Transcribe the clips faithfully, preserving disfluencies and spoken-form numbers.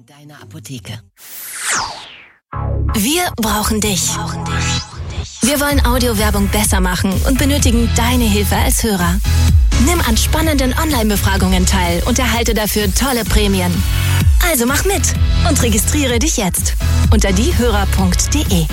in deiner Apotheke. Wir brauchen dich. Wir wollen Audiowerbung besser machen und benötigen deine Hilfe als Hörer. Nimm an spannenden Online-Befragungen teil und erhalte dafür tolle Prämien. Also mach mit und registriere dich jetzt unter diehörer punkt de.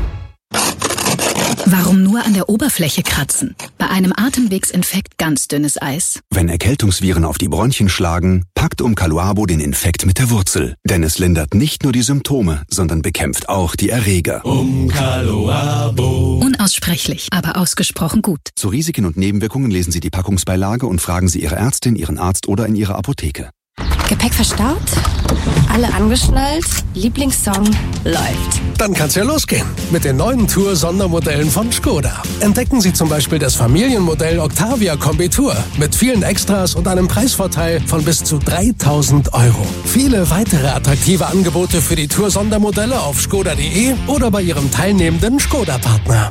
Warum nur an der Oberfläche kratzen? Bei einem Atemwegsinfekt ganz dünnes Eis. Wenn Erkältungsviren auf die Bronchien schlagen, packt Umcaluabo den Infekt mit der Wurzel. Denn es lindert nicht nur die Symptome, sondern bekämpft auch die Erreger. Umcaluabo. Unaussprechlich, aber ausgesprochen gut. Zu Risiken und Nebenwirkungen lesen Sie die Packungsbeilage und fragen Sie Ihre Ärztin, Ihren Arzt oder in Ihrer Apotheke. Gepäck verstaut? Alle angeschnallt? Lieblingssong läuft. Dann kann's ja losgehen mit den neuen Tour-Sondermodellen von Skoda. Entdecken Sie zum Beispiel das Familienmodell Octavia Kombi Tour mit vielen Extras und einem Preisvorteil von bis zu dreitausend Euro. Viele weitere attraktive Angebote für die Tour-Sondermodelle auf skoda punkt de oder bei Ihrem teilnehmenden Skoda-Partner.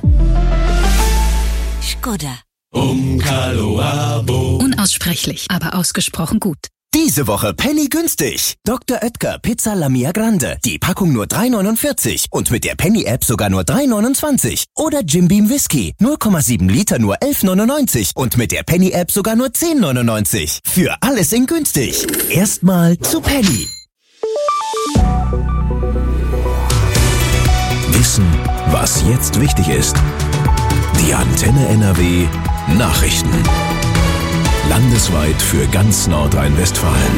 Skoda. Umcaluabo. Unaussprechlich, aber ausgesprochen gut. Diese Woche Penny günstig. Doktor Oetker Pizza La Mia Grande. Die Packung nur drei neunundvierzig und mit der Penny-App sogar nur drei neunundzwanzig. Oder Jim Beam Whisky. null Komma sieben Liter nur elf neunundneunzig und mit der Penny-App sogar nur zehn neunundneunzig. Für alles in günstig. Erstmal zu Penny. Wissen, was jetzt wichtig ist. Die Antenne N R W Nachrichten. Landesweit für ganz Nordrhein-Westfalen.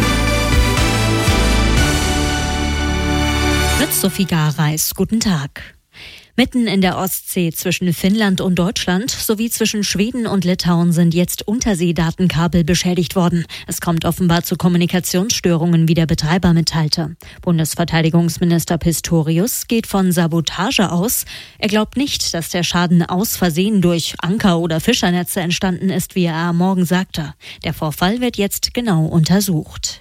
Mit Sophie Gareis, guten Tag. Mitten in der Ostsee zwischen Finnland und Deutschland sowie zwischen Schweden und Litauen sind jetzt Unterseedatenkabel beschädigt worden. Es kommt offenbar zu Kommunikationsstörungen, wie der Betreiber mitteilte. Bundesverteidigungsminister Pistorius geht von Sabotage aus. Er glaubt nicht, dass der Schaden aus Versehen durch Anker- oder Fischernetze entstanden ist, wie er am Morgen sagte. Der Vorfall wird jetzt genau untersucht.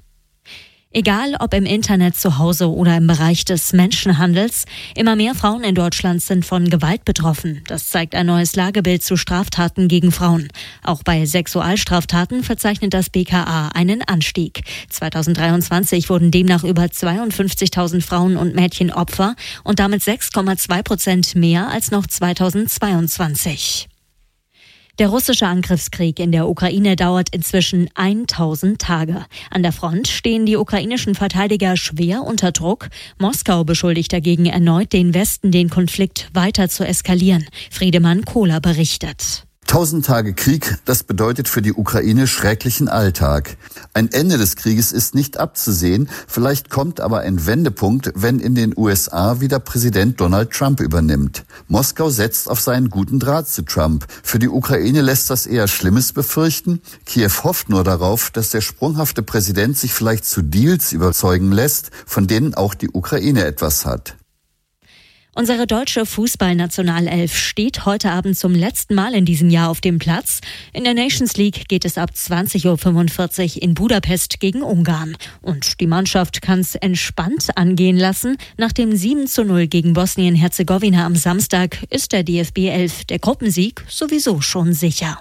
Egal ob im Internet, zu Hause oder im Bereich des Menschenhandels, immer mehr Frauen in Deutschland sind von Gewalt betroffen. Das zeigt ein neues Lagebild zu Straftaten gegen Frauen. Auch bei Sexualstraftaten verzeichnet das B K A einen Anstieg. zweitausenddreiundzwanzig wurden demnach über zweiundfünfzigtausend Frauen und Mädchen Opfer und damit sechs Komma zwei Prozent mehr als noch zweitausendzweiundzwanzig. Der russische Angriffskrieg in der Ukraine dauert inzwischen tausend Tage. An der Front stehen die ukrainischen Verteidiger schwer unter Druck. Moskau beschuldigt dagegen erneut den Westen, den Konflikt weiter zu eskalieren. Friedemann Kohler berichtet. Tausend Tage Krieg, das bedeutet für die Ukraine schrecklichen Alltag. Ein Ende des Krieges ist nicht abzusehen, vielleicht kommt aber ein Wendepunkt, wenn in den U S A wieder Präsident Donald Trump übernimmt. Moskau setzt auf seinen guten Draht zu Trump. Für die Ukraine lässt das eher Schlimmes befürchten. Kiew hofft nur darauf, dass der sprunghafte Präsident sich vielleicht zu Deals überzeugen lässt, von denen auch die Ukraine etwas hat. Unsere deutsche Fußballnationalelf steht heute Abend zum letzten Mal in diesem Jahr auf dem Platz. In der Nations League geht es ab zwanzig Uhr fünfundvierzig in Budapest gegen Ungarn. Und die Mannschaft kann es entspannt angehen lassen. Nach dem sieben zu null gegen Bosnien-Herzegowina am Samstag ist der D F B elf der Gruppensieg sowieso schon sicher.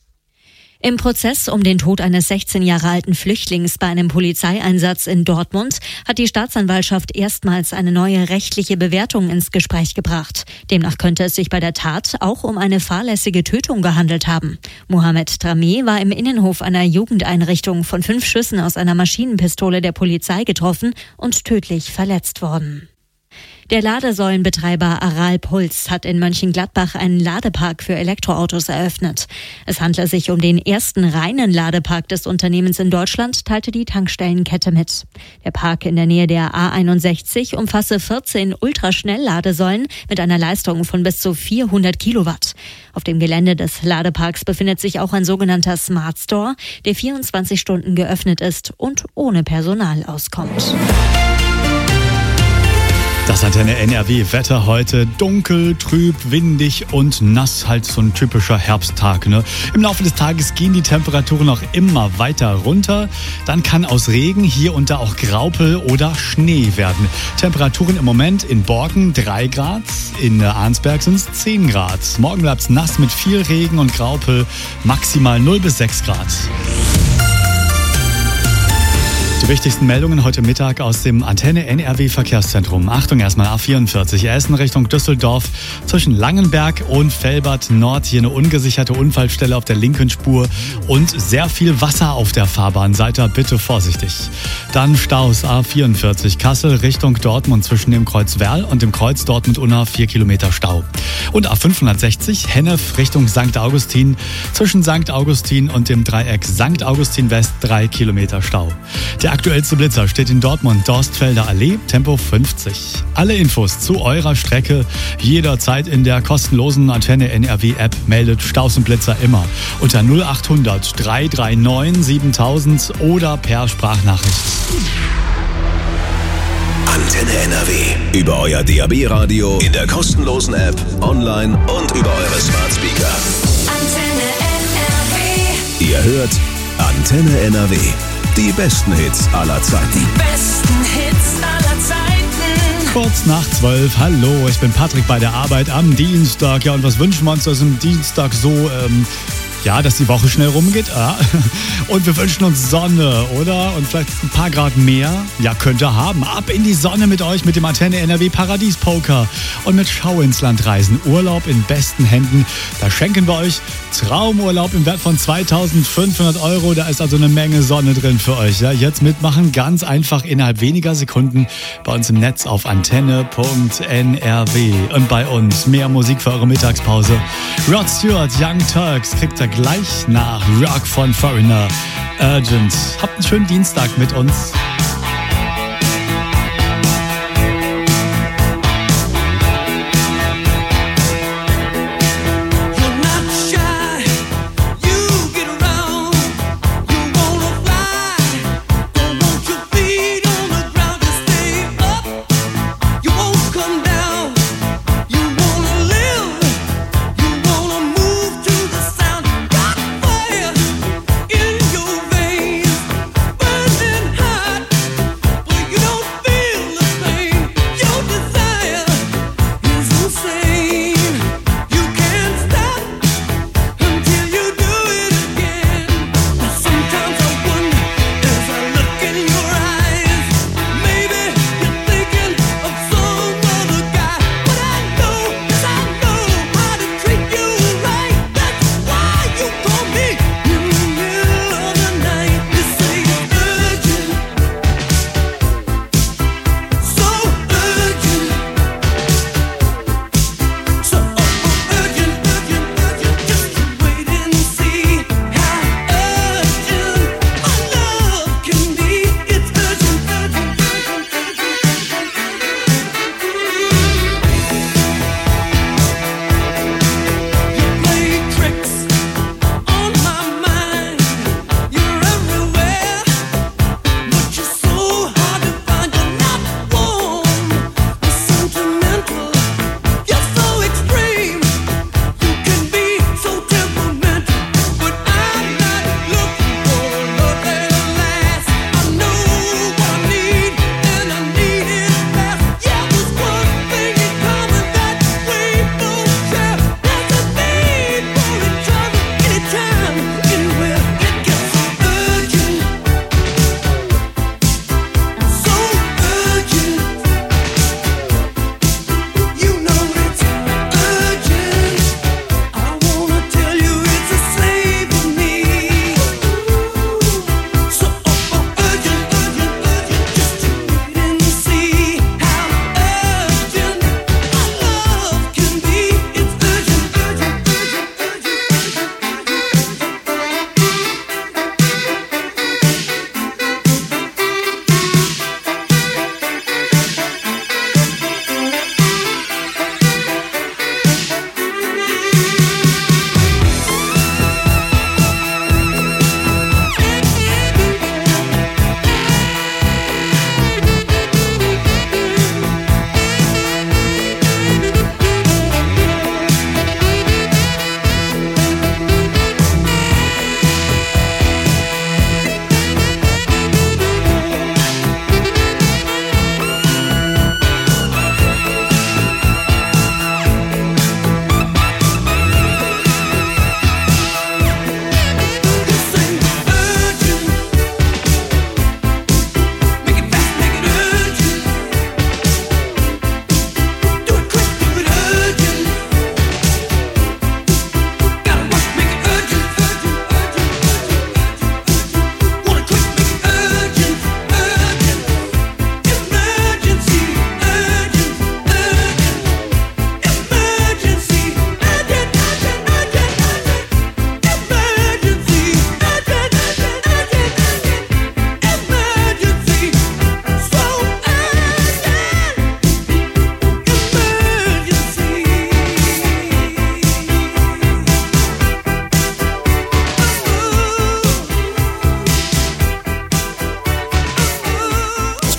Im Prozess um den Tod eines sechzehn Jahre alten Flüchtlings bei einem Polizeieinsatz in Dortmund hat die Staatsanwaltschaft erstmals eine neue rechtliche Bewertung ins Gespräch gebracht. Demnach könnte es sich bei der Tat auch um eine fahrlässige Tötung gehandelt haben. Mohamed Drameh war im Innenhof einer Jugendeinrichtung von fünf Schüssen aus einer Maschinenpistole der Polizei getroffen und tödlich verletzt worden. Der Ladesäulenbetreiber Aral Puls hat in Mönchengladbach einen Ladepark für Elektroautos eröffnet. Es handle sich um den ersten reinen Ladepark des Unternehmens in Deutschland, teilte die Tankstellenkette mit. Der Park in der Nähe der A einundsechzig umfasse vierzehn Ultraschnellladesäulen mit einer Leistung von bis zu vierhundert Kilowatt. Auf dem Gelände des Ladeparks befindet sich auch ein sogenannter Smart Store, der vierundzwanzig Stunden geöffnet ist und ohne Personal auskommt. Das Antenne N R W-Wetter heute: dunkel, trüb, windig und nass, halt so ein typischer Herbsttag. Ne? Im Laufe des Tages gehen die Temperaturen auch immer weiter runter. Dann kann aus Regen hier und da auch Graupel oder Schnee werden. Temperaturen im Moment in Borken drei Grad, in Arnsberg sind es zehn Grad. Morgen bleibt es nass mit viel Regen und Graupel, maximal null bis sechs Grad. Die wichtigsten Meldungen heute Mittag aus dem Antenne N R W Verkehrszentrum. Achtung, erstmal A vierundvierzig, Essen Richtung Düsseldorf zwischen Langenberg und Velbert Nord. Hier eine ungesicherte Unfallstelle auf der linken Spur und sehr viel Wasser auf der Fahrbahn. Seid da bitte vorsichtig. Dann Staus A vierundvierzig, Kassel Richtung Dortmund zwischen dem Kreuz Werl und dem Kreuz Dortmund-Unna, vier Kilometer Stau. Und A fünfhundertsechzig, Hennef Richtung Sankt Augustin zwischen Sankt Augustin und dem Dreieck Sankt Augustin West, drei Kilometer Stau. Der aktuellste Blitzer steht in Dortmund, Dorstfelder Allee, Tempo fünfzig. Alle Infos zu eurer Strecke jederzeit in der kostenlosen Antenne N R W App. Meldet Staus und Blitzer immer unter null achthundert drei drei neun siebentausend oder per Sprachnachricht. Antenne N R W. Über euer D A B-Radio, in der kostenlosen App, online und über eure Smart Speaker. Antenne N R W. Ihr hört Antenne N R W. Die besten Hits aller Zeiten. Die besten Hits aller Zeiten. Kurz nach zwölf, hallo, ich bin Patrick bei der Arbeit am Dienstag. Ja, und was wünschen wir uns aus dem Dienstag so? Ähm, ja, dass die Woche schnell rumgeht. Ja. Und wir wünschen uns Sonne, oder? Und vielleicht ein paar Grad mehr. Ja, könnt ihr haben. Ab in die Sonne mit euch, mit dem Antenne N R W Paradies Poker. Und mit Schau ins Land reisen. Urlaub in besten Händen. Da schenken wir euch Traumurlaub im Wert von zweitausendfünfhundert Euro. Da ist also eine Menge Sonne drin für euch. Ja, jetzt mitmachen, ganz einfach innerhalb weniger Sekunden bei uns im Netz auf antenne punkt n r w. Und bei uns mehr Musik für eure Mittagspause. Rod Stewart, Young Turks kriegt er gleich nach Rock von Foreigner. Urgent. Habt einen schönen Dienstag mit uns. Fire in your veins, burning hot.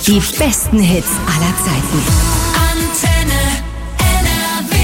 Die besten Hits aller Zeiten. Antenne N R W.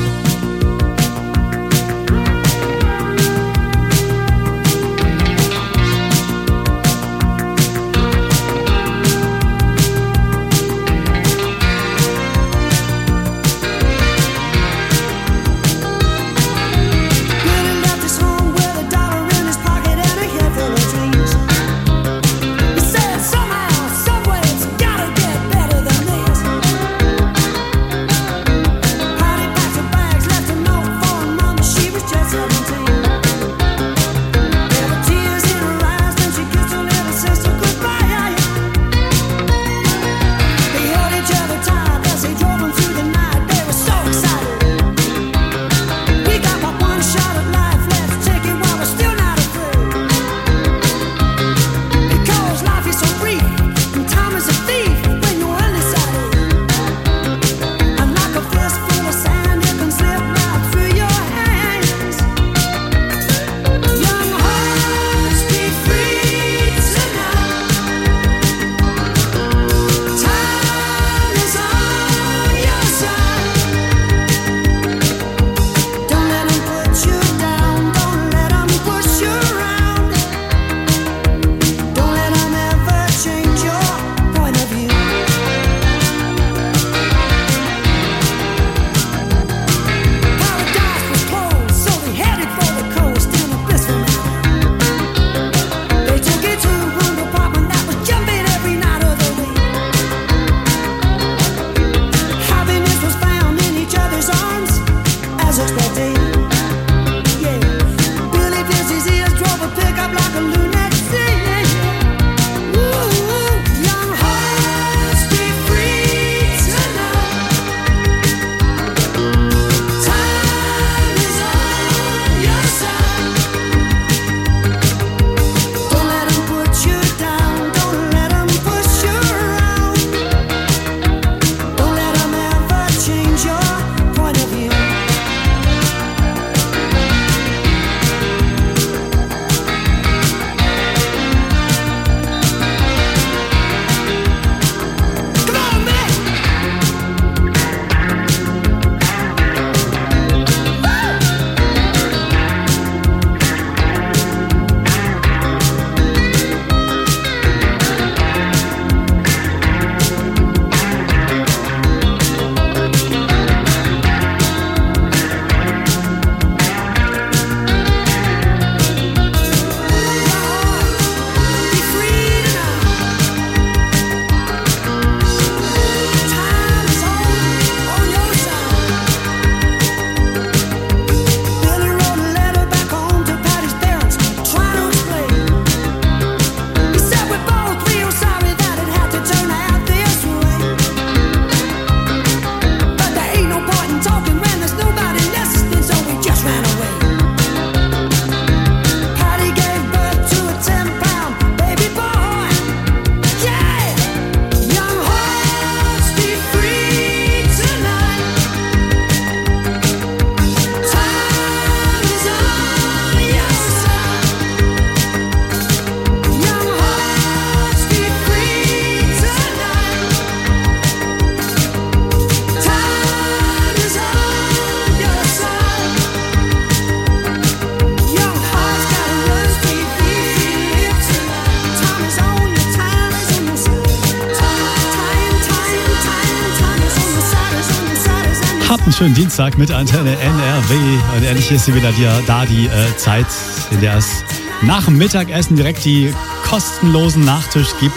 Habt einen schönen Dienstag mit Antenne N R W. Und ehrlich ist wieder die, da die äh, Zeit, in der es nach dem Mittagessen direkt die kostenlosen Nachtisch gibt.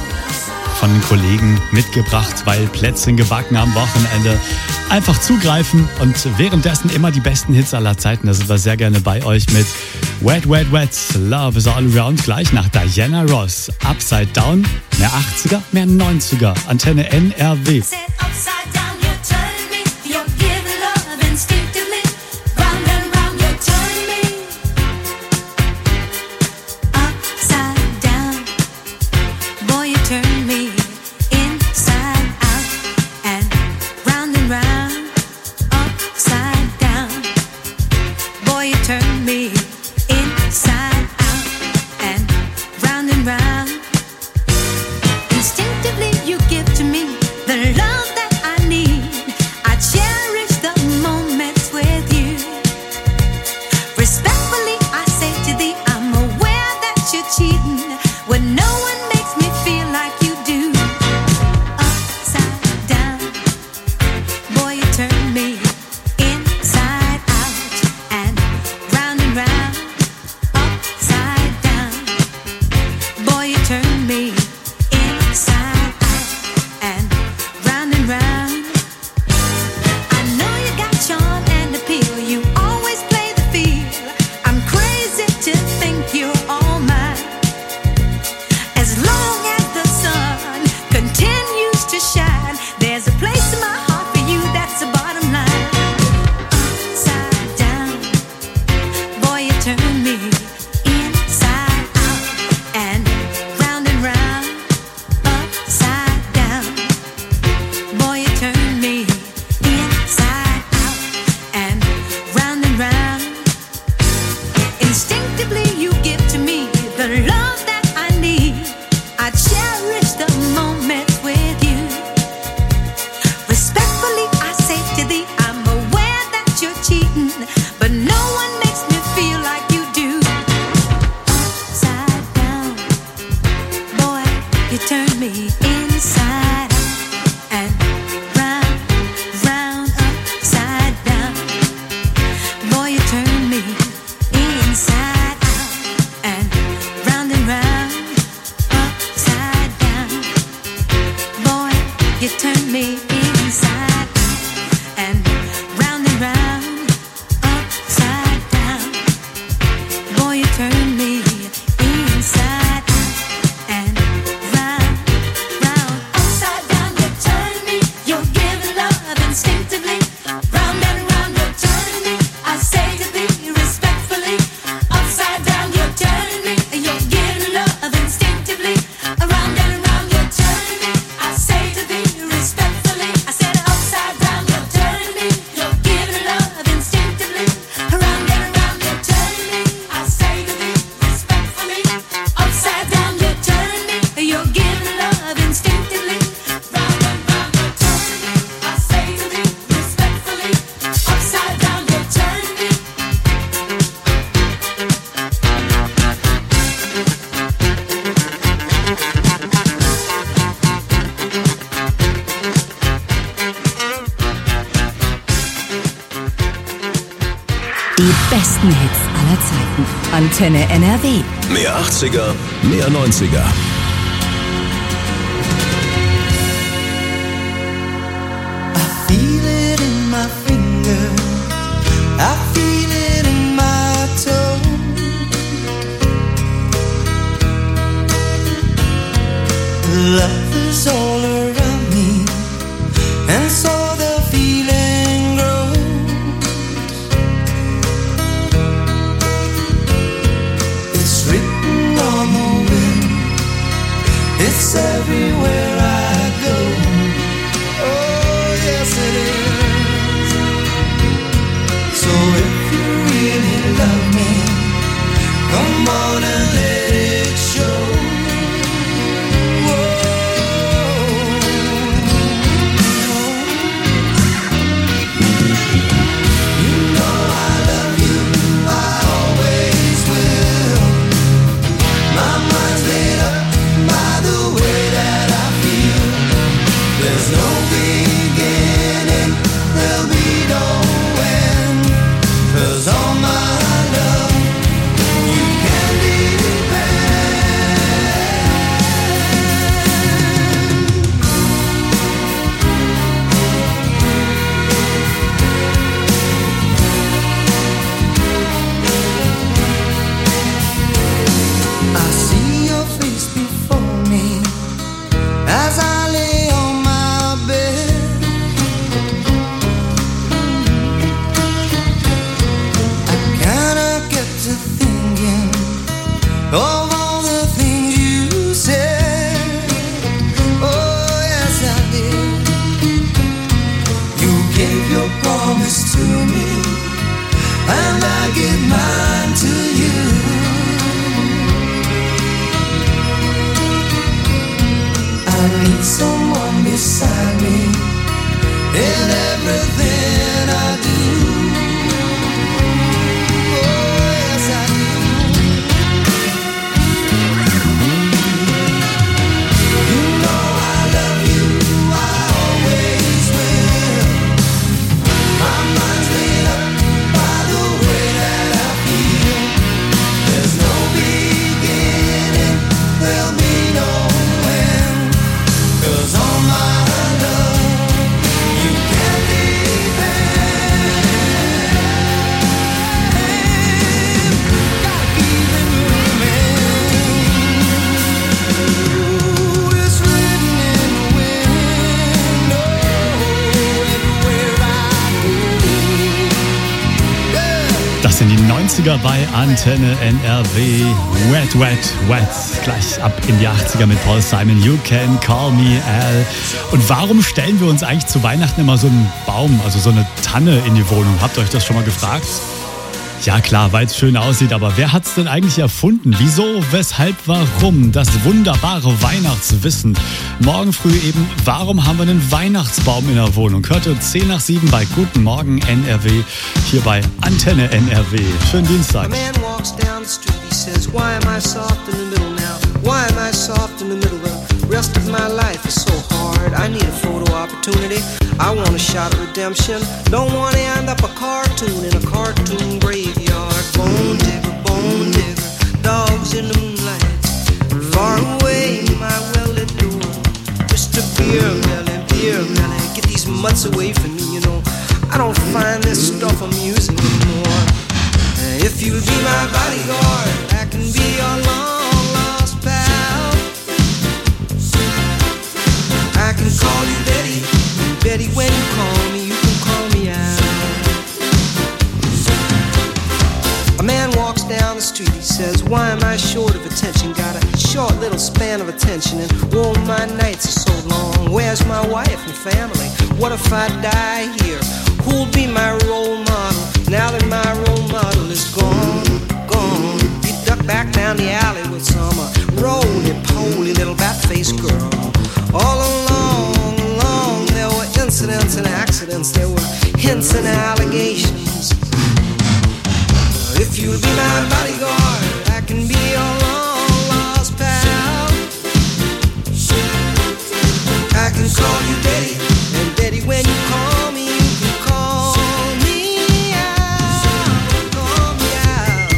Von den Kollegen mitgebracht, weil Plätzchen gebacken am Wochenende. Einfach zugreifen und währenddessen immer die besten Hits aller Zeiten. Da sind wir sehr gerne bei euch mit Wet, Wet, Wet, Love is All Around. Gleich nach Diana Ross, Upside Down, mehr achtziger, mehr neunziger. Antenne N R W. Instinctively you love that I need. I cherish the moments with you. Respectfully, I say to thee, I'm aware that you're cheating when no one makes me feel like you do. Upside down, boy, you turn me inside out and round and round. Upside down, boy, you turn me inside out and round and round. I know you got charm and appeal. You always play the field. I'm crazy to think you're all mine. As long as the sun continues to shine, there's a place in my heart for you. That's the bottom line. Upside down, boy, you turn me inside out and round and round. Upside down, boy, you turn me inside out and round and round. Instinctively you give to me the love that I need. I cherish the moments with you. Respectfully I say to thee, I'm aware that you're cheating, but no one makes me feel like you do. Upside down, boy, you turn me inside out and round, round, upside down. Boy, you turn me inside out and round and round, upside down. Boy, you turn me inside out and round and round, upside down. Boy, you turn me inside out and round, round, upside down. You turn me, you're giving love instinctively. Round and round, you're turning me. I say to thee respectfully. Upside down, you're turning me. You're giving love instinctively. Around and around, you're turning me. I say to thee respectfully. I said upside down, you're turning me. You're giving love instinctively. Around and around, you're turning me. I say to thee respectfully. Upside down, you're turning me. You're giving love instinctively. Round and round, you're turning me. I say to thee respectfully. Upside down, you're turning me. Die besten Hits aller Zeiten. Antenne N R W. Mehr achtziger, mehr neunziger. Feel it in my fingers, I feel it in my toes. Love is all around me, and so the feeling grows. It's written on the wind, it's everywhere I go. Oh, yes it is. So if you really love me, come on and let it show. need someone beside me. everything I do. Oh, yes, I do. You know I love you, I always will. My mind's made up by the way that I feel. There's no beginning, there'll be no end. 'Cause all my love you can depend. Gotta keep it moving. Ooh, it's written in the wind. Oh, everywhere I go. Yeah. Das sind die neunziger bei Antenne N R W. Wet, wet, wet. Gleich ab in die achtziger mit Paul Simon. You can call me Al. Und warum stellen wir uns eigentlich zu Weihnachten immer so einen Baum, also so eine Tanne in die Wohnung? Habt ihr euch das schon mal gefragt? Ja klar, weil es schön aussieht, aber wer hat es denn eigentlich erfunden? Wieso, weshalb, warum? Das wunderbare Weihnachtswissen. Morgen früh eben, warum haben wir einen Weihnachtsbaum in der Wohnung? Hört ihr zehn nach sieben bei Guten Morgen N R W, hier bei Antenne N R W. Schönen Dienstag. A man walks down the street, he says, why am I soft in the middle now? Why am I soft in the middle? The rest of my life is so hard. I need a photo opportunity. I want a shot of redemption. Don't want to end up a cartoon in a cartoon graveyard. Bone digger, bone digger, dogs in the moonlight. Far away, my well-lit door. Just a beer melon, beer melon. Get these mutts away from me, you know. I don't find this stuff amusing anymore. If you'll be my bodyguard, I can be your long-lost pal. I can call you Betty, Betty, when you call me, you can call me out. A man walks down the street, he says, why am I short of attention? Got a short little span of attention, and oh, my nights are so long. Where's my wife and family? What if I die here? Who'll be my role model now that my role model is gone, gone? You duck back down the alley with some uh, roly-poly little bat-faced girl. All along, along, there were incidents and accidents, there were hints and allegations. If you'll be my bodyguard, I can be your long-lost pal. I can call you Daddy, and Daddy, when you call me, you can call me out, call me out.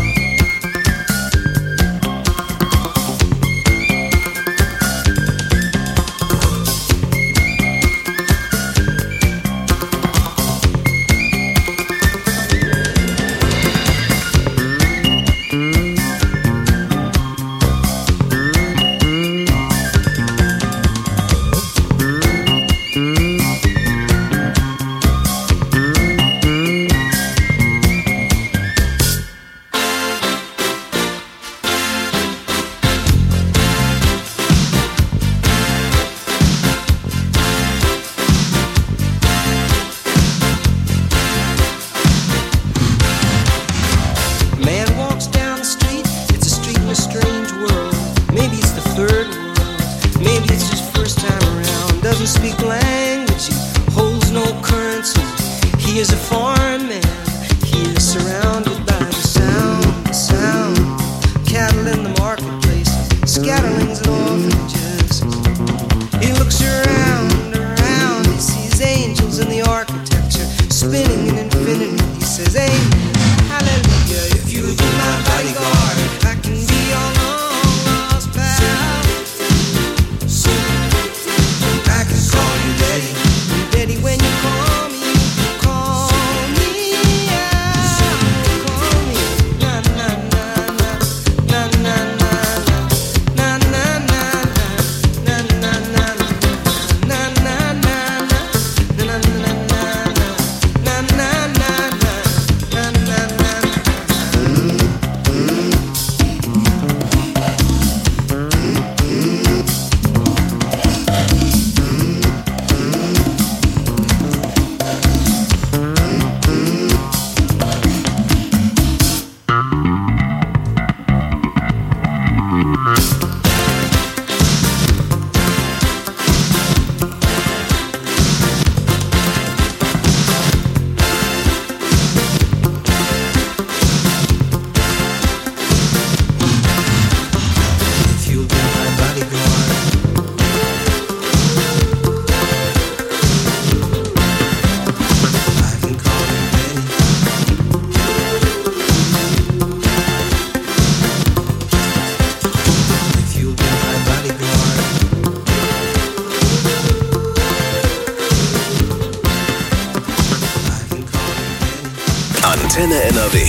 Antenne N R W.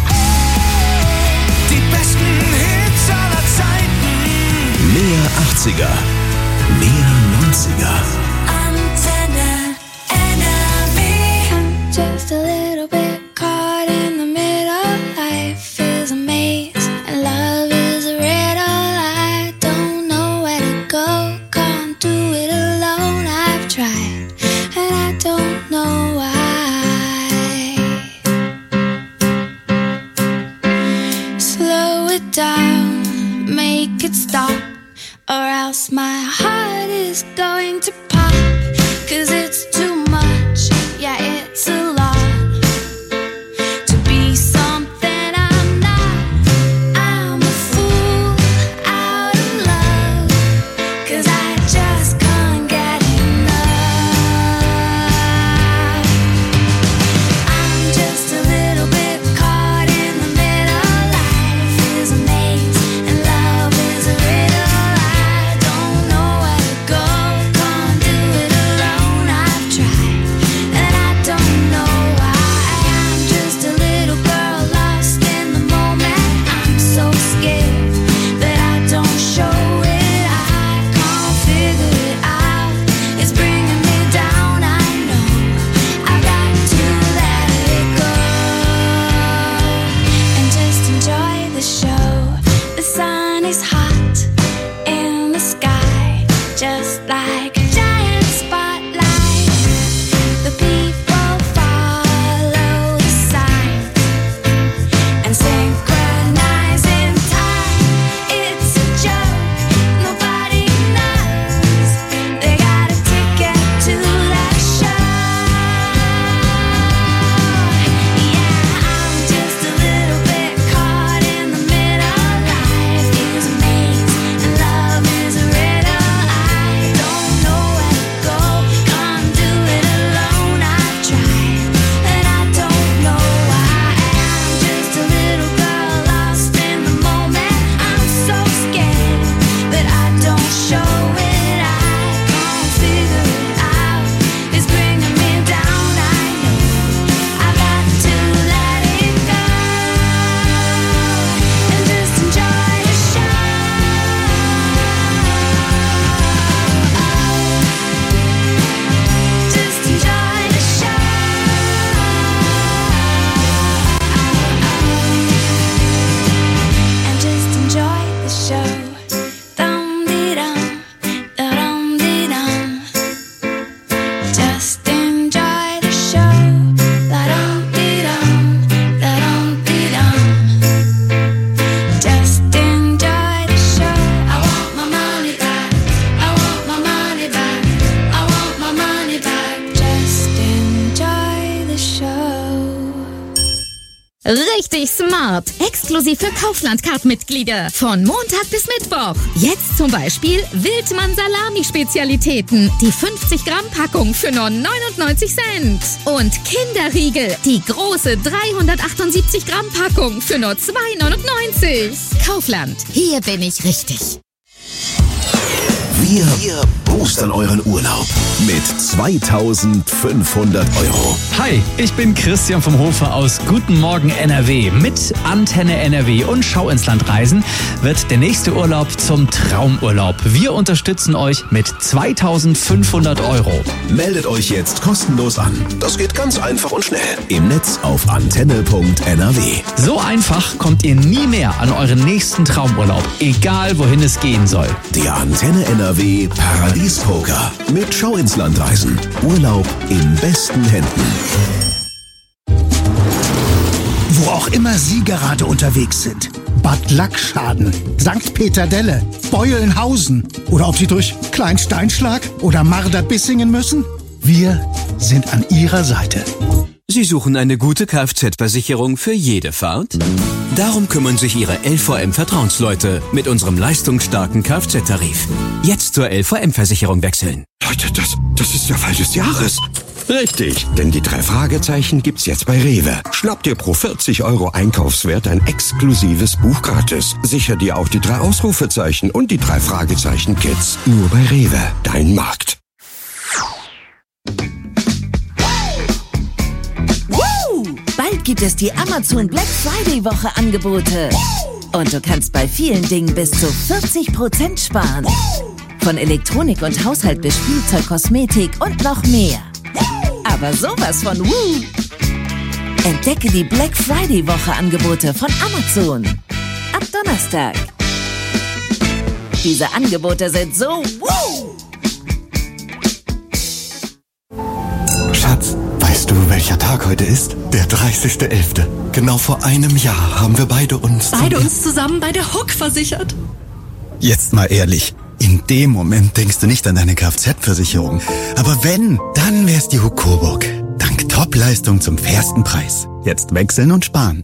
Die besten Hits aller Zeiten. Mehr achtziger, mehr neunziger. Antenne N R W. I'm just a little bit caught in the middle. Life is a maze and love is a riddle. I don't know where to go, can't do it alone. I've tried and I don't know why. Slow it down, make it stop, or else my heart is going to pop. Cause it's too much, yeah, it's a lot to be something I'm not. I'm a fool out of love, cause I just can't get enough. I'm just a little bit caught in the middle. Life is a maze and love is a riddle. I don't know where to go, can't do it alone. I've tried and I don't know why. I'm just a little girl lost in the moment. I'm so scared that I don't show it. I can't figure it out, it's bringing me down. I know I've got to let it go and just enjoy the show. The sun is hot in the sky, just like a giant spotlight. The people follow the signs and synchronize in time. It's a joke, nobody knows. They got a ticket to that show. Yeah, I'm just a little bit caught in the middle. Life is a maze and love is a riddle. I don't know where to go, can't do it alone. I've tried and I don't know why. I'm just a little girl lost in the moment. I'm so scared that I don't show it. I can't figure it out, it's bringing me down. I know I've got to let it go and just enjoy the show. Just enjoy the show. And just enjoy the show. Dum-dee-dum, da-dum-dee-dum. Just enjoy the show. Da-dum-dee-dum, da-dum-dee-dum. Just enjoy the show. I want my money back. I want my money back. I want my money back. Just enjoy the show. Richtig smart. Exklusiv für Kaufland-Card-Mitglieder. Von Montag bis Mittwoch. Jetzt zum Beispiel Wildmann-Salami-Spezialitäten. Die fünfzig Gramm Packung für nur neunundneunzig Cent. Und Kinderriegel. Die große dreihundertachtundsiebzig Gramm Packung für nur zwei neunundneunzig. Kaufland. Hier bin ich richtig. Wir, wir boostern euren Urlaub mit zweitausendfünfhundert Euro. Hi, ich bin Christian vom Hofer aus Guten Morgen N R W. Mit Antenne N R W und Schau ins Land reisen wird der nächste Urlaub zum Traumurlaub. Wir unterstützen euch mit zweitausendfünfhundert Euro. Meldet euch jetzt kostenlos an. Das geht ganz einfach und schnell. Im Netz auf antenne punkt n r w. So einfach kommt ihr nie mehr an euren nächsten Traumurlaub, egal wohin es gehen soll. Der Antenne N R W Paradiespoker mit Schau ins Land reisen. Urlaub in besten Händen. Wo auch immer Sie gerade unterwegs sind. Bad Lackschaden, Sankt Peter-Delle, Beulenhausen oder ob Sie durch Kleinsteinschlag oder Marder-Bissingen müssen. Wir sind an Ihrer Seite. Sie suchen eine gute Kfz-Versicherung für jede Fahrt? Darum kümmern sich Ihre L V M-Vertrauensleute mit unserem leistungsstarken Kfz-Tarif. Jetzt zur L V M-Versicherung wechseln. Leute, das, das ist der Fall des Jahres. Richtig, denn die drei Fragezeichen gibt's jetzt bei Rewe. Schnapp dir pro vierzig Euro Einkaufswert ein exklusives Buch gratis. Sicher dir auch die drei Ausrufezeichen und die drei Fragezeichen-Kits. Nur bei Rewe, dein Markt. Bald gibt es die Amazon Black Friday Woche Angebote. Und du kannst bei vielen Dingen bis zu vierzig Prozent sparen. Von Elektronik und Haushalt bis Spielzeug, Kosmetik und noch mehr. Aber sowas von Woo! Entdecke die Black Friday Woche Angebote von Amazon. Ab Donnerstag. Diese Angebote sind so Woo! Schatz, weißt du, welcher Tag heute ist? Der dreißigster elfte Genau vor einem Jahr haben wir beide uns... Beide uns zusammen bei der Hook versichert. Jetzt mal ehrlich, in dem Moment denkst du nicht an deine Kfz-Versicherung. Aber wenn, dann wär's die Hook Coburg. Dank Top-Leistung zum fairsten Preis. Jetzt wechseln und sparen.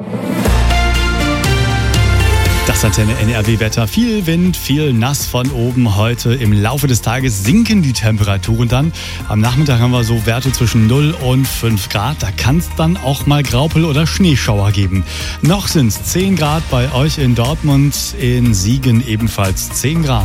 Das Antenne N R W-Wetter. Viel Wind, viel nass von oben heute. Im Laufe des Tages sinken die Temperaturen dann. Am Nachmittag haben wir so Werte zwischen null und fünf Grad. Da kann es dann auch mal Graupel oder Schneeschauer geben. Noch sind es zehn Grad bei euch in Dortmund. In Siegen ebenfalls zehn Grad.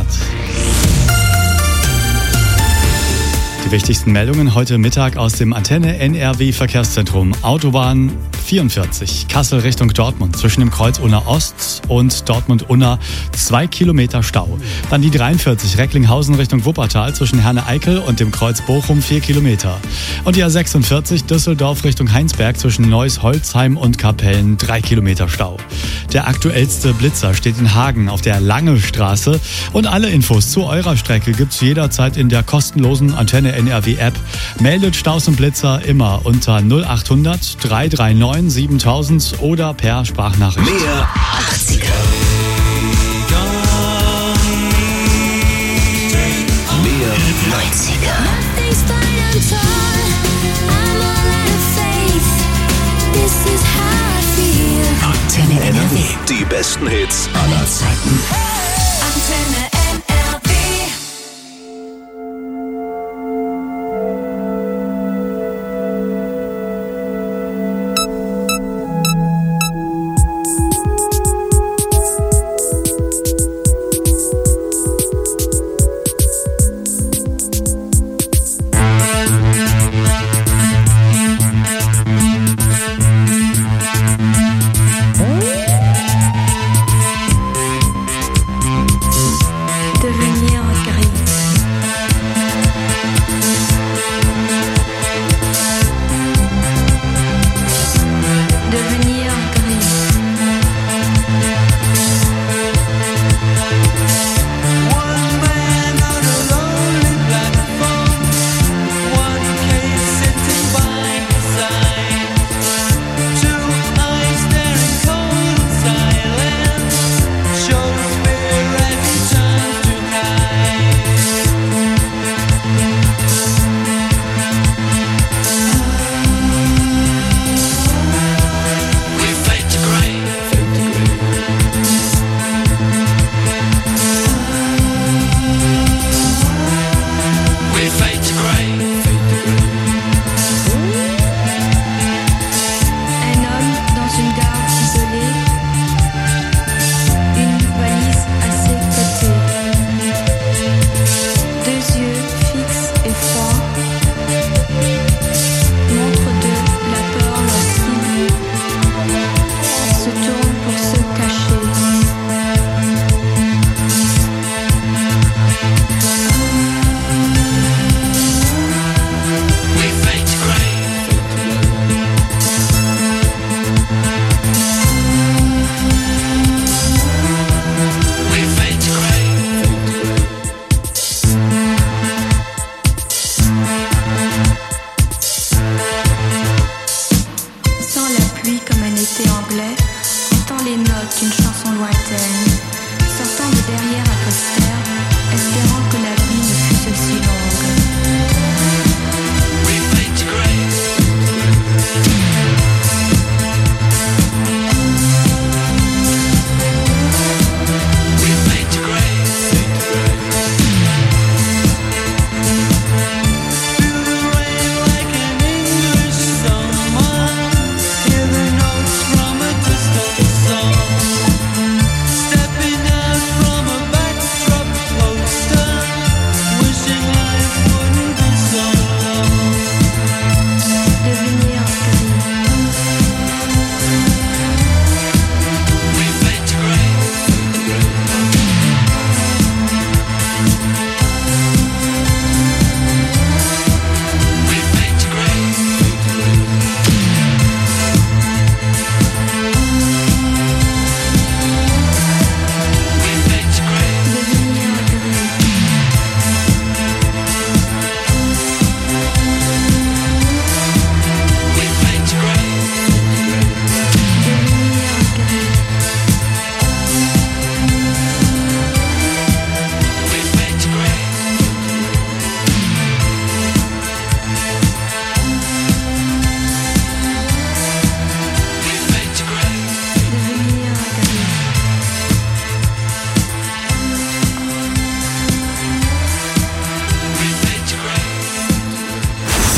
Die wichtigsten Meldungen heute Mittag aus dem Antenne N R W Verkehrszentrum. Autobahn vierundvierzig, Kassel Richtung Dortmund, zwischen dem Kreuz Unna Ost und Dortmund-Unna zwei Kilometer Stau. Dann die dreiundvierzig, Recklinghausen Richtung Wuppertal, zwischen Herne-Eickel und dem Kreuz Bochum vier Kilometer. Und die A sechsundvierzig, Düsseldorf Richtung Heinsberg, zwischen Neuss-Holzheim und Kapellen drei Kilometer Stau. Der aktuellste Blitzer steht in Hagen auf der Lange Straße. Und alle Infos zu eurer Strecke gibt's jederzeit in der kostenlosen Antenne N R W App. Meldet Staus und Blitzer immer unter null achthundert drei drei neun siebentausend oder per Sprachnachricht. Mehr achtziger. Mehr neunziger. Antenne N R W. Die besten Hits aller Zeiten. Antenne N R W.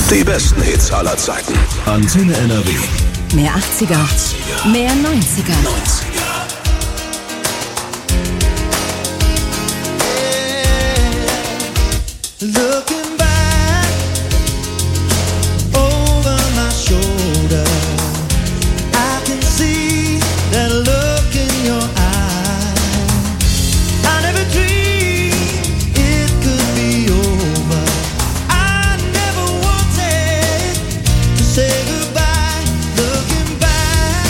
Die besten Hits aller Zeiten. Antenne N R W. Mehr achtziger, mehr neunziger. Looking back over my shoulder, I can see that look in your eye. I never dreamed it could be over. I never wanted to say goodbye. Looking back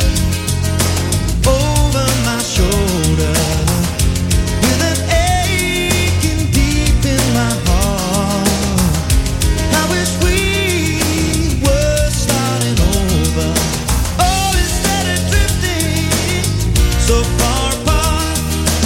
over my shoulder, with an aching deep in my heart. I wish we were starting over. Oh, instead of drifting so far apart.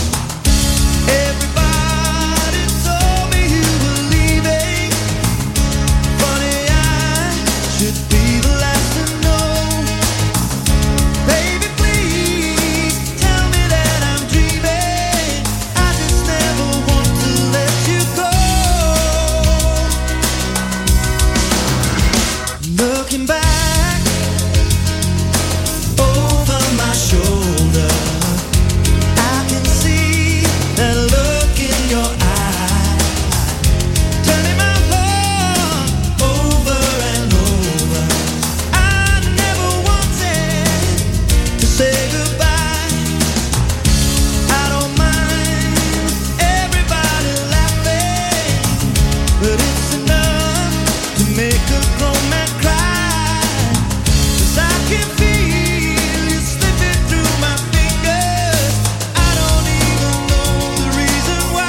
Everybody told me you were leaving. Funny, I should be the last to know. Baby, please tell me that I'm dreaming. I just never want to let you go. Looking back over my shoulder, I can see that look in your eye, turning my heart over and over. I never wanted to say goodbye. I don't mind everybody laughing, but it's enough to make a grown man cry. 'Cause I can feel you slipping through my fingers. I don't even know the reason why.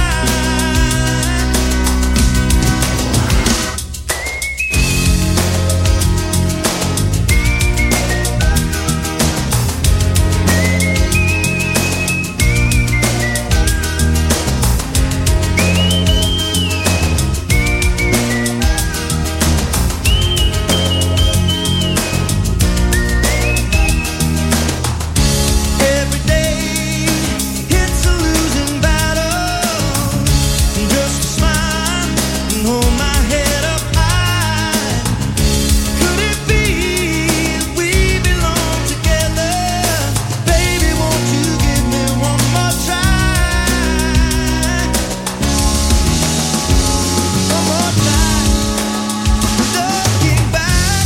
Every day it's a losing battle. Just to smile and hold my head up high. Could it be we belong together? Baby, won't you give me one more try? One more time. Looking back,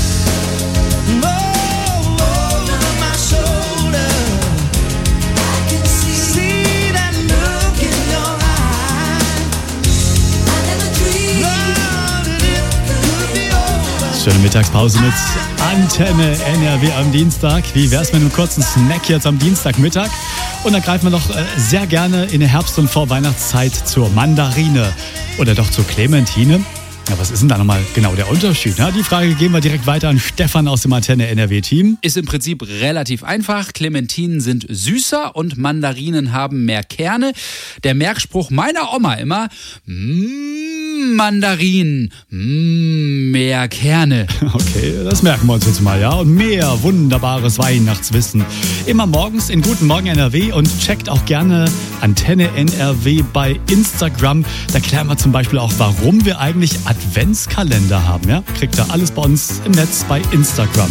oh, over my shoulder, I can see that look in your eye. I never dreamed it could be over. Schöne Mittagspause mit Antenne N R W am Dienstag. Wie wär's mit einem kurzen Snack jetzt am Dienstagmittag? Und dann greifen wir doch äh, sehr gerne in der Herbst- und Vorweihnachtszeit zur Mandarine oder doch zur Clementine. Ja, was ist denn da nochmal genau der Unterschied? Na, die Frage geben wir direkt weiter an Stefan aus dem Antenne N R W-Team. Ist im Prinzip relativ einfach. Clementinen sind süßer und Mandarinen haben mehr Kerne. Der Merkspruch meiner Oma immer, mmm, Mandarinen, mmm, mehr Kerne. Okay, das merken wir uns jetzt mal, ja. Und mehr wunderbares Weihnachtswissen. Immer morgens in Guten Morgen N R W und checkt auch gerne Antenne N R W bei Instagram. Da klären wir zum Beispiel auch, warum wir eigentlich Adventskalender haben, ja? Kriegt ihr alles bei uns im Netz bei Instagram.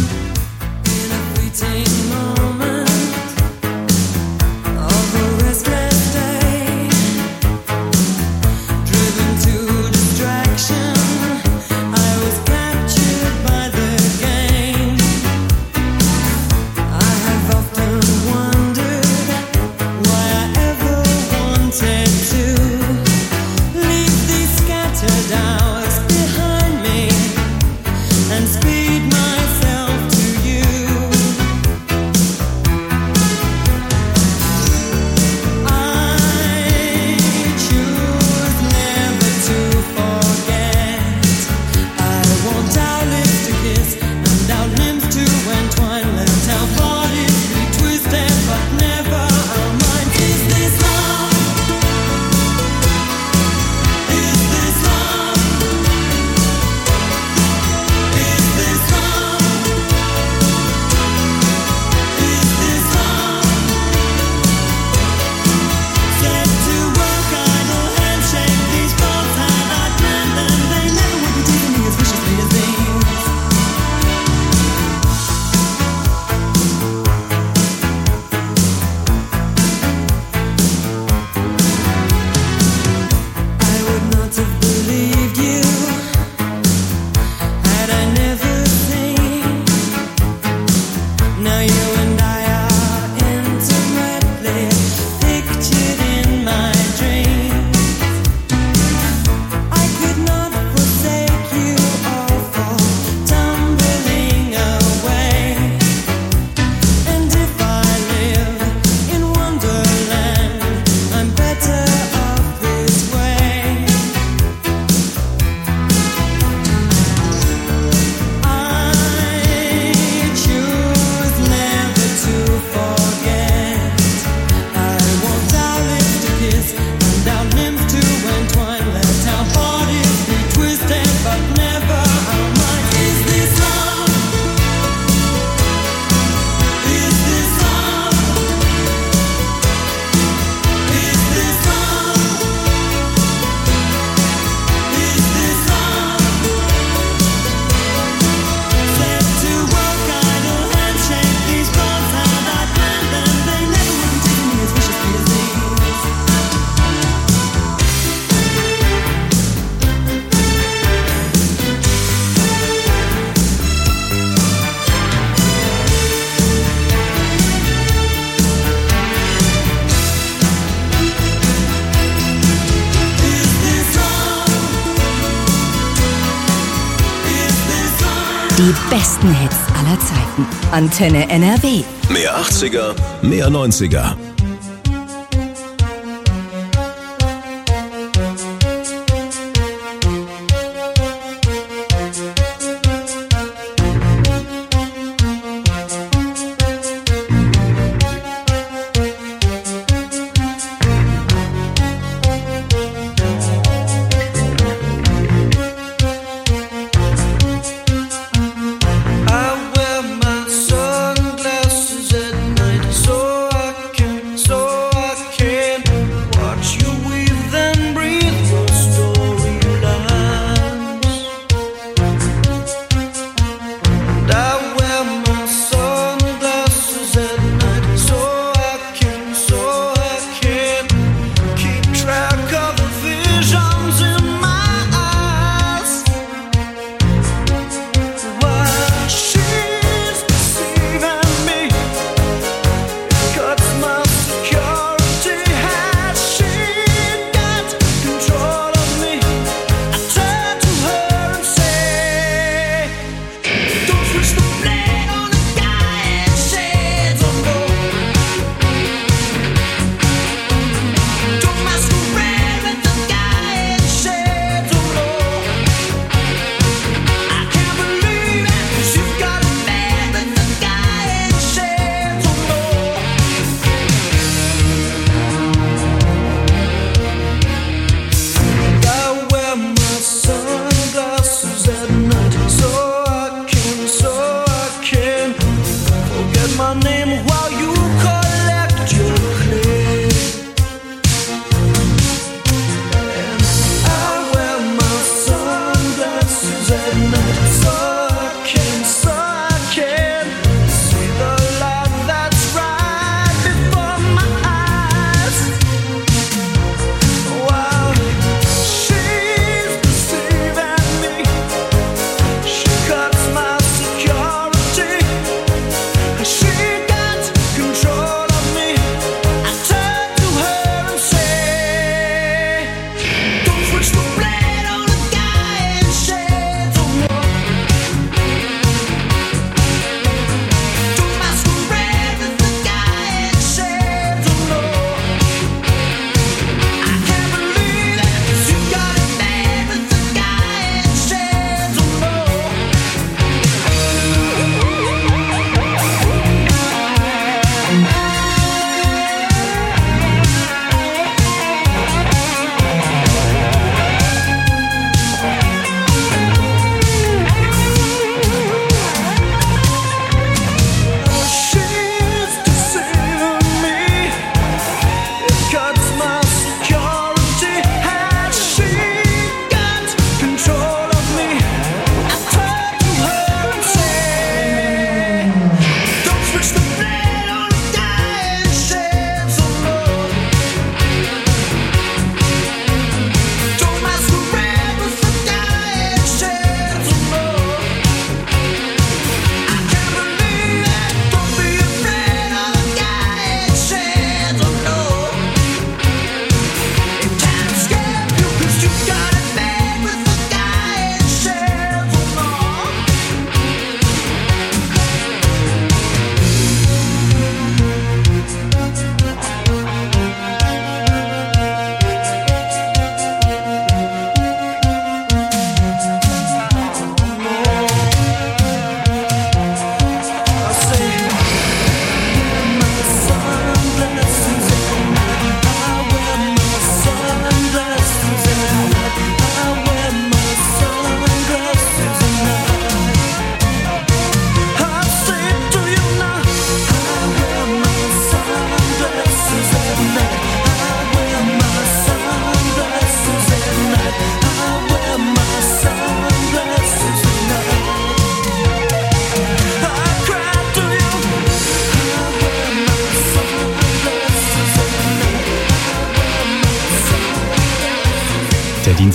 Down behind me and speed myself to Die besten Hits aller Zeiten. Antenne N R W. Mehr achtziger, mehr neunziger. I wear my sunglasses at night so I can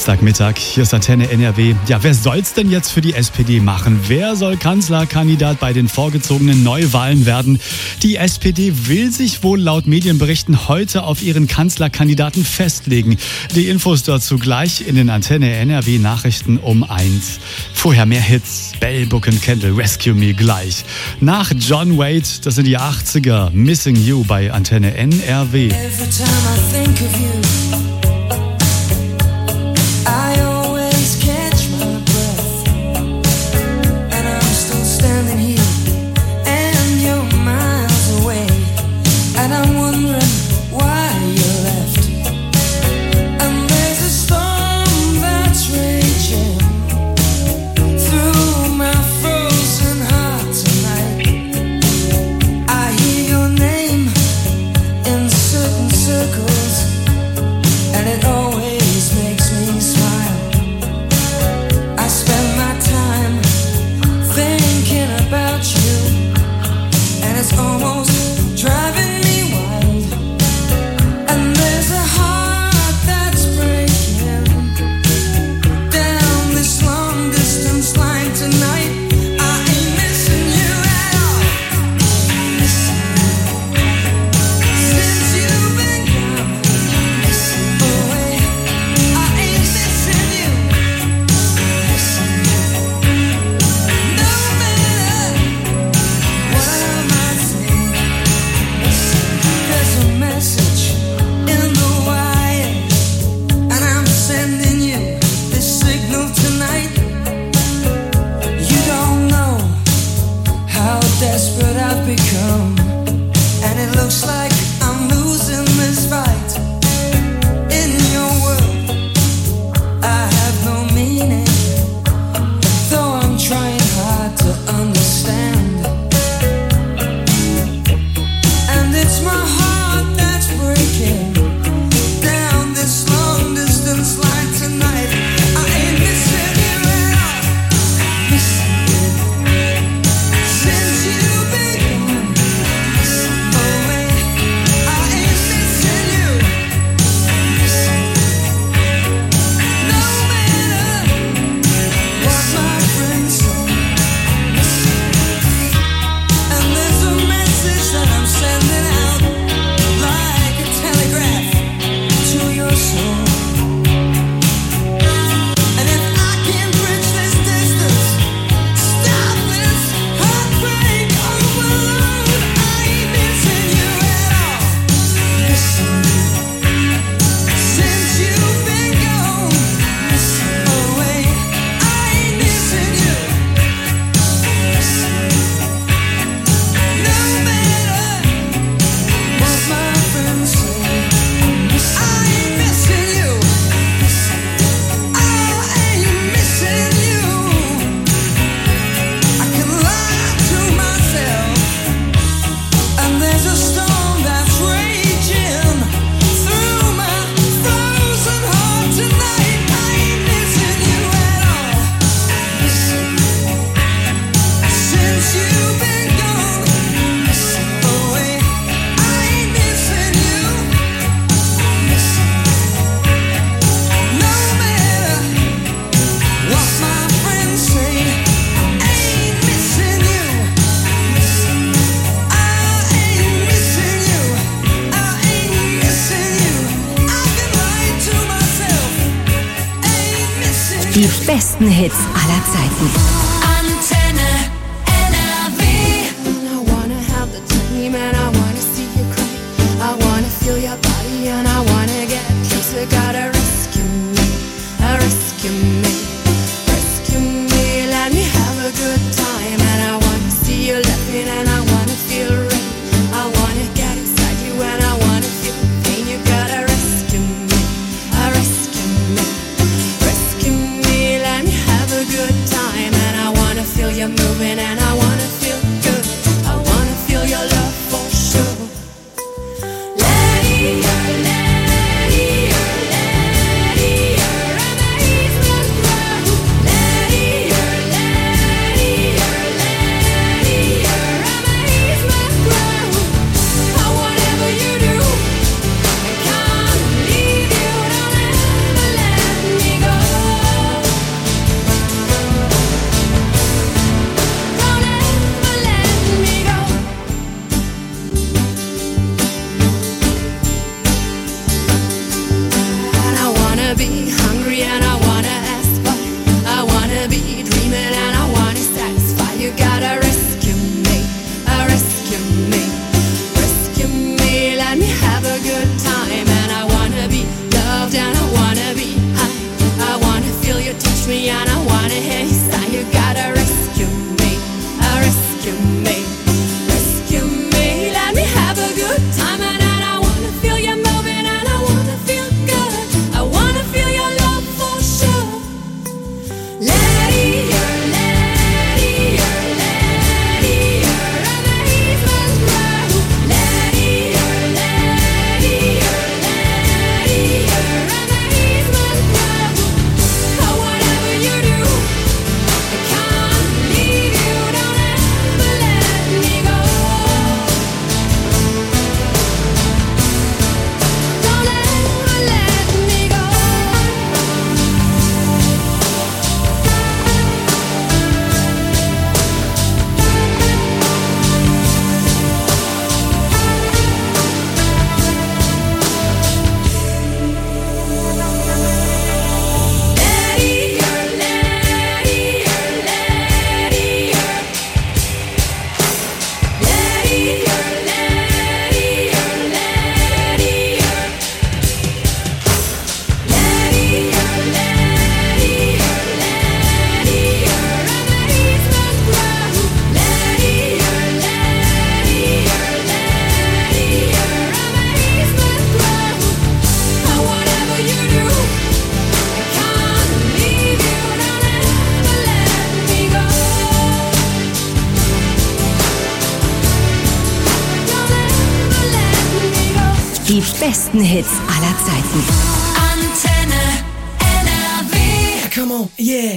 Dienstagmittag, hier ist Antenne N R W. Ja, wer soll's denn jetzt für die S P D machen? Wer soll Kanzlerkandidat bei den vorgezogenen Neuwahlen werden? Die S P D will sich wohl laut Medienberichten heute auf ihren Kanzlerkandidaten festlegen. Die Infos dazu gleich in den Antenne N R W Nachrichten um eins. Vorher mehr Hits, Bell, Book and Candle, Rescue Me gleich. Nach John Wade, das sind die achtziger, Missing You bei Antenne N R W. Every time I think of you, I always catch my breath, and I'm still standing here, and you're miles away, and I'm wondering why you left. And there's a storm that's raging through my frozen heart tonight. I hear your name in certain circles, and it always makes me smile. I spend my time thinking about you, and it's almost driving me wild. And there's a heart that's breaking down this long distance line tonight. I ain't missing you at all. Missing you since you've been gone. Missing away. I ain't missing you. Missing you. No matter what I might say. Missing you. There's a message in the wire, and I'm sending you this signal tonight. You don't know how desperate I've become, and it looks like I'm losing this fight. In your world, I have no meaning, though I'm trying hard to understand. And it's my heart that's breaking down this long distance line tonight. I ain't missing you at all. Missing you since you've been gone. Missing away. I ain't missing you. Missing no matter what my friends say. Missing. And there's a message that I'm sending out like a telegraph to your soul. And if I can bridge this distance, stop this heartbreak overload, I ain't missing you at all. Missing you since you've been gone. Missing away. I ain't missing you. Missing no matter what my friends say. I ain't missing you. I ain't missing you. I can lie to myself, and there's a storm that's raging through my frozen heart tonight. I ain't missing you at all. Missing since you've been gone. Missing away. I ain't missing you. Missing no matter what my friends say. Ain't missing you. Missing I ain't missing you. I ain't missing you. I can lie to myself. Ain't missing Die besten Hits aller Zeiten. Antenne N R W. I wanna have the time and I wanna see you cry. I wanna feel your body and I wanna get closer. Gotta rescue me, uh, rescue me, rescue me. Let me have a good time and I wanna see you laughing and I wanna feel rain. I wanna get inside you and I wanna feel pain. You gotta rescue me, uh, rescue me, rescue me. Let me have a good time and I wanna feel you moving and I wanna feel good. I wanna feel your love for sure. Lady, lady, lady, Whatever you do, I can't leave you. Don't ever let me go. besten Hits aller Zeiten. Antenne N R W. Come on, yeah.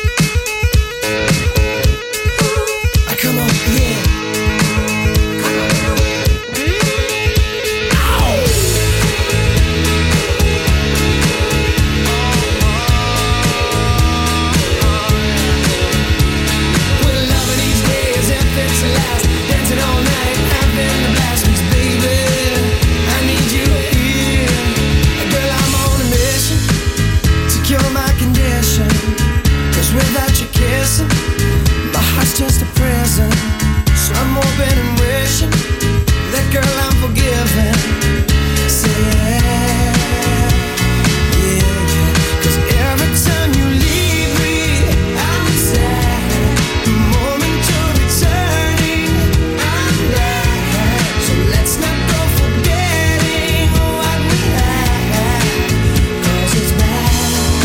Come on, yeah. Just a present, so I'm hoping and wishing that girl I'm forgiven. Say yeah, yeah, yeah. 'Cause every time you leave me, I'm sad. The moment you're returning, I'm glad. So let's not go forgetting what we had, 'cause it's bad,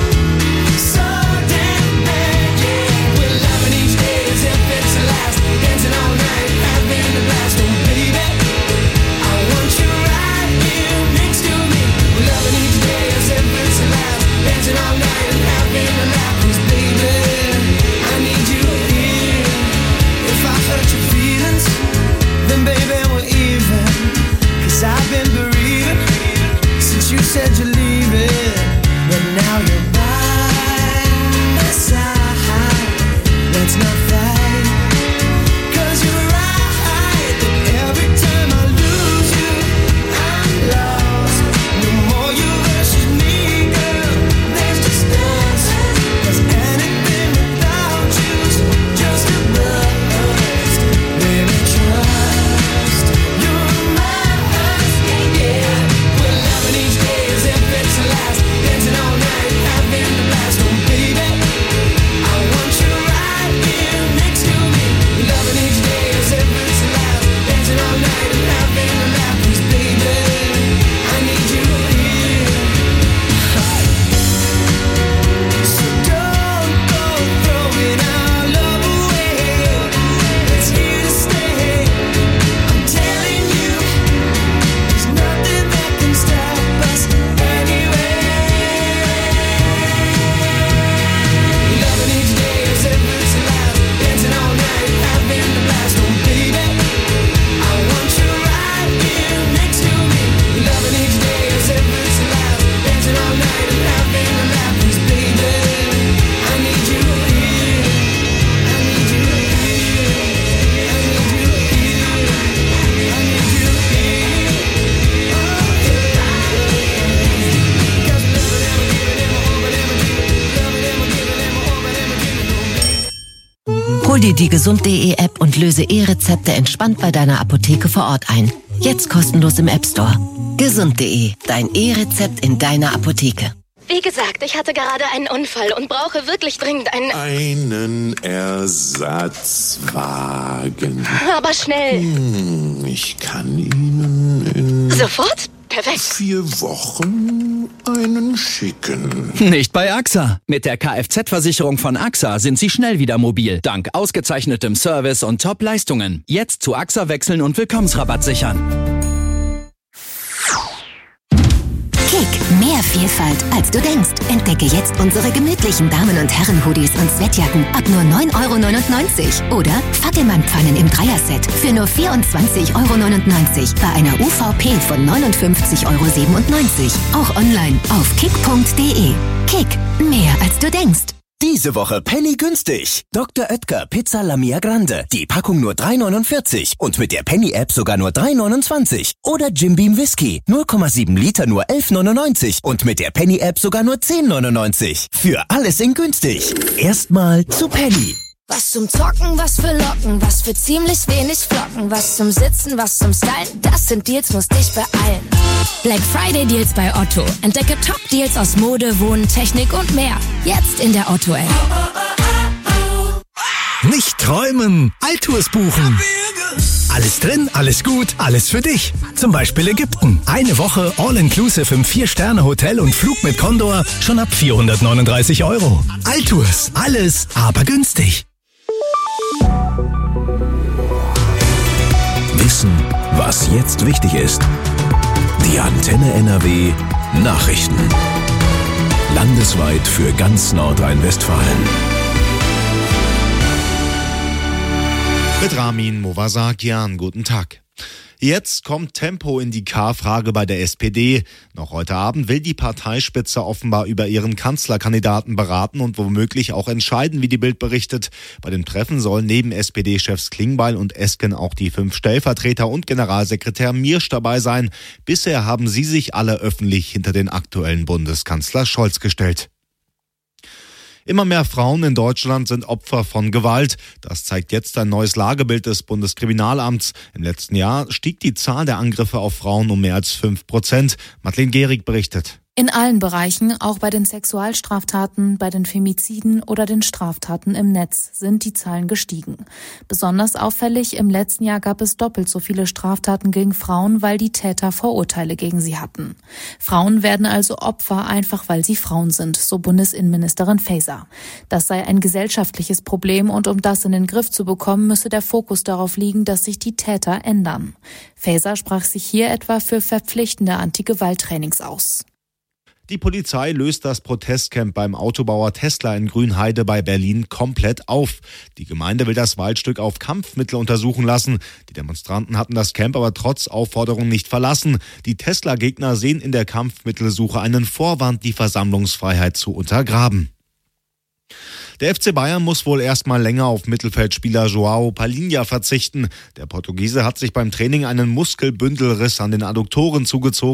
so damn bad, yeah. We're loving each day as if it's the last, dancing all night, having a blast. Oh baby, I want you right here next to me. We're loving each day as if it's the last, dancing all night and having a laugh. 'Cause baby, I need you here. If I hurt your feelings, then baby we're even. 'Cause I've been bereaving since you said you're leaving, but now you're by my side. Let's not fight, 'cause you're right, that every time I lose you, I'm lost. No more you versus me, girl, there's just us. 'Cause anything without you's just a bust. Baby, trust, you're mine, yeah. We're loving each day as if it's the last, dancing all night, having a blast. Oh baby, I want you right here next to me. We're loving each day as if it's the last, dancing all night and having a laugh. 'Cause baby, I need you here. So don't go throwing our love away. It's here to stay. I'm telling you, there's nothing that can stop us anyway. We're loving each day as if it's the last, dancing all night, having a blast. Oh baby, I want you right here next to me. We're loving each day as if it's the last, dancing all night and having a laugh. 'Cause baby, I need you here. I need you here. I need you here. I need you here. Oh yeah. 'Cause loving them, giving them, hoping them, loving them, giving them, hoping them, giving them. Hol dir die gesund.de App und löse E-Rezepte entspannt bei deiner Apotheke vor Ort ein. Jetzt kostenlos im App Store. Gesund.de, dein E-Rezept in deiner Apotheke. Wie gesagt, ich hatte gerade einen Unfall und brauche wirklich dringend einen... Einen Ersatzwagen. Aber schnell. Hm, ich kann Ihnen in Sofort? Perfekt. vier Wochen einen schicken. Nicht bei AXA. Mit der Kfz-Versicherung von AXA sind Sie schnell wieder mobil. Dank ausgezeichnetem Service und Top-Leistungen. Jetzt zu AXA wechseln und Willkommensrabatt sichern. Kick, mehr Vielfalt als du denkst. Entdecke jetzt unsere gemütlichen Damen- und Herren-Hoodies und Sweatjacken ab nur neun Euro neunundneunzig. Oder Fackelmann-Pfannen im Dreierset für nur vierundzwanzig Euro neunundneunzig bei einer U V P von neunundfünfzig Euro siebenundneunzig. Auch online auf kick punkt de. Kick, mehr als du denkst. Diese Woche Penny günstig. Doktor Oetker Pizza Lamia Grande. Die Packung nur drei neunundvierzig und mit der Penny-App sogar nur drei neunundzwanzig. Oder Jim Beam Whisky. null Komma sieben Liter nur elf neunundneunzig und mit der Penny-App sogar nur zehn neunundneunzig. Für alles in günstig. Erstmal zu Penny. Was zum Zocken, was für Locken, was für ziemlich wenig Flocken, was zum Sitzen, was zum Stylen, das sind Deals, musst dich beeilen. Black Friday Deals bei Otto. Entdecke Top-Deals aus Mode, Wohnen, Technik und mehr. Jetzt in der Otto-App. Nicht träumen, Altours buchen. Alles drin, alles gut, alles für dich. Zum Beispiel Ägypten. Eine Woche All-Inclusive im vier-Sterne-Hotel und Flug mit Condor schon ab vierhundertneununddreißig Euro. Altours, alles, aber günstig. Wissen, was jetzt wichtig ist. Die Antenne N R W Nachrichten. Landesweit für ganz Nordrhein-Westfalen. Mit Ramin Movasakian, guten Tag. Jetzt kommt Tempo in die K-Frage bei der S P D. Noch heute Abend will die Parteispitze offenbar über ihren Kanzlerkandidaten beraten und womöglich auch entscheiden, wie die Bild berichtet. Bei dem Treffen sollen neben S P D-Chefs Klingbeil und Esken auch die fünf Stellvertreter und Generalsekretär Miersch dabei sein. Bisher haben sie sich alle öffentlich hinter den aktuellen Bundeskanzler Scholz gestellt. Immer mehr Frauen in Deutschland sind Opfer von Gewalt. Das zeigt jetzt ein neues Lagebild des Bundeskriminalamts. Im letzten Jahr stieg die Zahl der Angriffe auf Frauen um mehr als fünf Prozent. Madeleine Gehrig berichtet. In allen Bereichen, auch bei den Sexualstraftaten, bei den Femiziden oder den Straftaten im Netz, sind die Zahlen gestiegen. Besonders auffällig, im letzten Jahr gab es doppelt so viele Straftaten gegen Frauen, weil die Täter Vorurteile gegen sie hatten. Frauen werden also Opfer, einfach weil sie Frauen sind, so Bundesinnenministerin Faeser. Das sei ein gesellschaftliches Problem und um das in den Griff zu bekommen, müsse der Fokus darauf liegen, dass sich die Täter ändern. Faeser sprach sich hier etwa für verpflichtende Anti-Gewalt-Trainings aus. Die Polizei löst das Protestcamp beim Autobauer Tesla in Grünheide bei Berlin komplett auf. Die Gemeinde will das Waldstück auf Kampfmittel untersuchen lassen. Die Demonstranten hatten das Camp aber trotz Aufforderung nicht verlassen. Die Tesla-Gegner sehen in der Kampfmittelsuche einen Vorwand, die Versammlungsfreiheit zu untergraben. Der F C Bayern muss wohl erstmal länger auf Mittelfeldspieler João Palhinha verzichten. Der Portugiese hat sich beim Training einen Muskelbündelriss an den Adduktoren zugezogen.